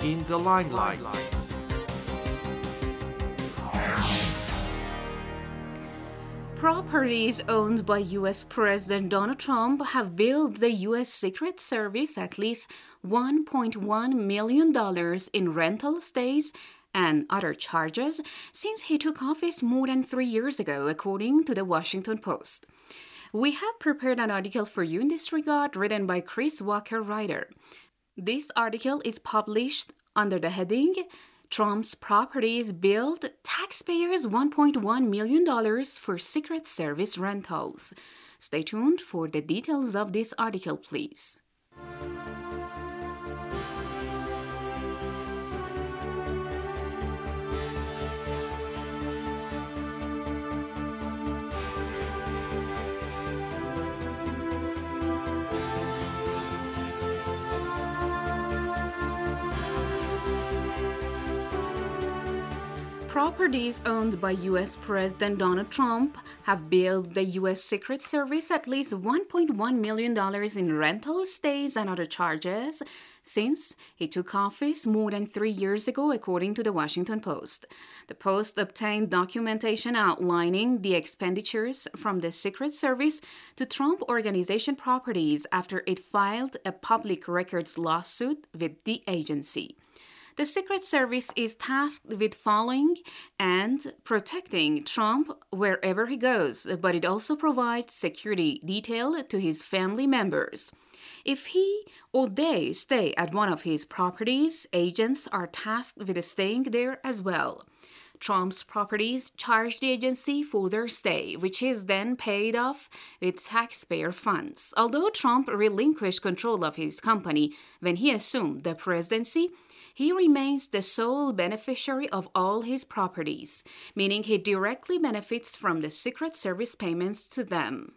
in the limelight. Properties owned by U.S. President Donald Trump have billed the U.S. Secret Service at least $1.1 million in rental stays and other charges since he took office more than 3 years ago, according to the Washington Post. We have prepared an article for you in this regard, written by Chris Walker-Ryder. This article is published under the heading Trump's Properties Billed Taxpayers $1.1 million for Secret Service Rentals. Stay tuned for the details of this article, please. Properties owned by U.S. President Donald Trump have billed the U.S. Secret Service at least $1.1 million in rental stays and other charges since he took office more than 3 years ago, according to the Washington Post. The Post obtained documentation outlining the expenditures from the Secret Service to Trump Organization properties after it filed a public records lawsuit with the agency. The Secret Service is tasked with following and protecting Trump wherever he goes, but it also provides security detail to his family members. If he or they stay at one of his properties, agents are tasked with staying there as well. Trump's properties charge the agency for their stay, which is then paid off with taxpayer funds. Although Trump relinquished control of his company when he assumed the presidency, he remains the sole beneficiary of all his properties, meaning he directly benefits from the Secret Service payments to them.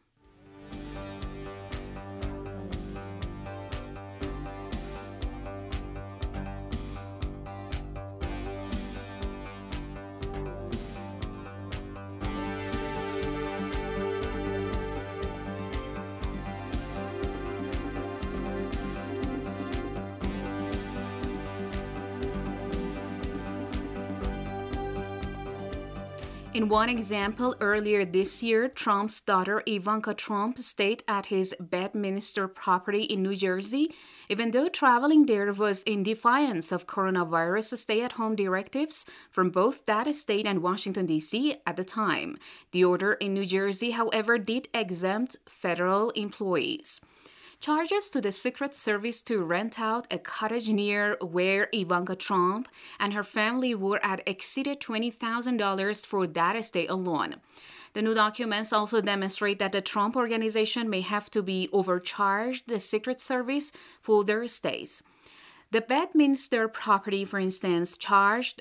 In one example, earlier this year, Trump's daughter Ivanka Trump stayed at his Bedminster property in New Jersey, even though traveling there was in defiance of coronavirus stay-at-home directives from both that state and Washington, D.C. at the time. The order in New Jersey, however, did exempt federal employees. Charges to the Secret Service to rent out a cottage near where Ivanka Trump and her family were at exceeded $20,000 for that stay alone. The new documents also demonstrate that the Trump Organization may have to be overcharged the Secret Service for their stays. The Bedminster property, for instance, charged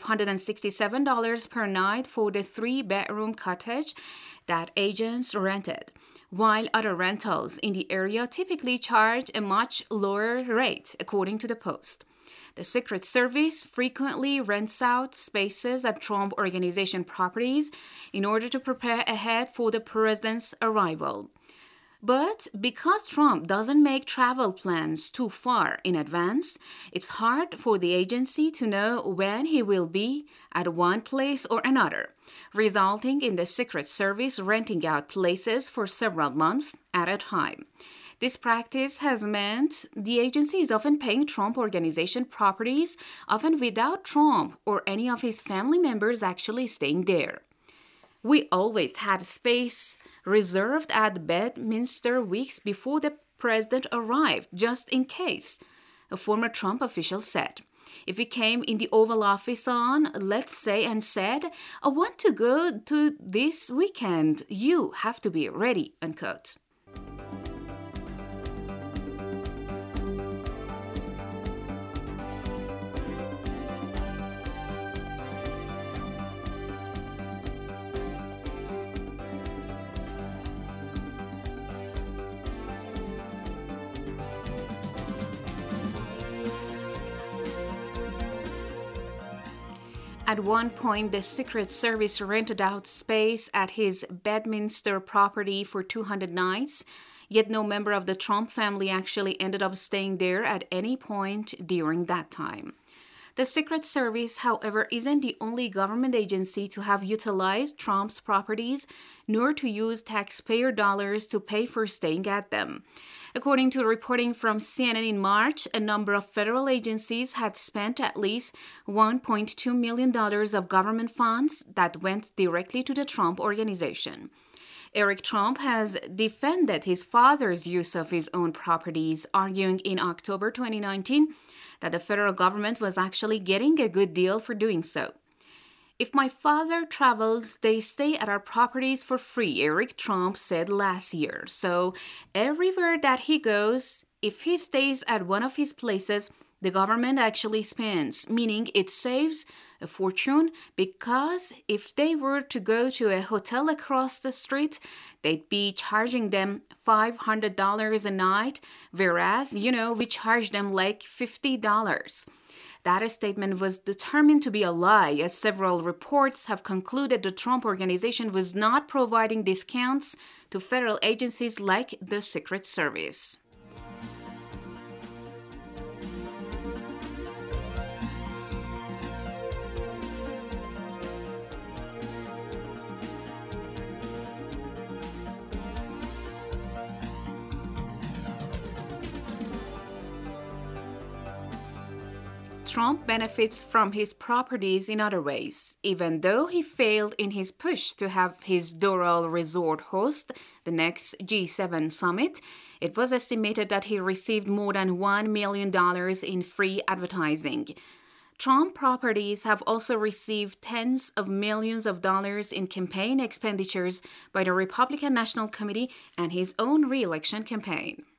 $567 per night for the 3-bedroom cottage that agents rented, while other rentals in the area typically charge a much lower rate, according to the Post. The Secret Service frequently rents out spaces at Trump Organization properties in order to prepare ahead for the president's arrival. But because Trump doesn't make travel plans too far in advance, it's hard for the agency to know when he will be at one place or another, resulting in the Secret Service renting out places for several months at a time. This practice has meant the agency is often paying Trump Organization properties, often without Trump or any of his family members actually staying there. We always had space reserved at Bedminster weeks before the president arrived, just in case, a former Trump official said. If he came in the Oval Office on, let's say, and said, I want to go to this weekend, you have to be ready, unquote. At one point, the Secret Service rented out space at his Bedminster property for 200 nights, yet no member of the Trump family actually ended up staying there at any point during that time. The Secret Service, however, isn't the only government agency to have utilized Trump's properties, nor to use taxpayer dollars to pay for staying at them. According to reporting from CNN in March, a number of federal agencies had spent at least $1.2 million of government funds that went directly to the Trump Organization. Eric Trump has defended his father's use of his own properties, arguing in October 2019 that the federal government was actually getting a good deal for doing so. If my father travels, they stay at our properties for free, Eric Trump said last year. So everywhere that he goes, if he stays at one of his places, the government actually spends, meaning it saves a fortune, because if they were to go to a hotel across the street, they'd be charging them $500 a night, whereas, we charge them like $50. That statement was determined to be a lie, as several reports have concluded the Trump Organization was not providing discounts to federal agencies like the Secret Service. Trump benefits from his properties in other ways. Even though he failed in his push to have his Doral Resort host the next G7 summit, it was estimated that he received more than $1 million in free advertising. Trump properties have also received tens of millions of dollars in campaign expenditures by the Republican National Committee and his own re-election campaign.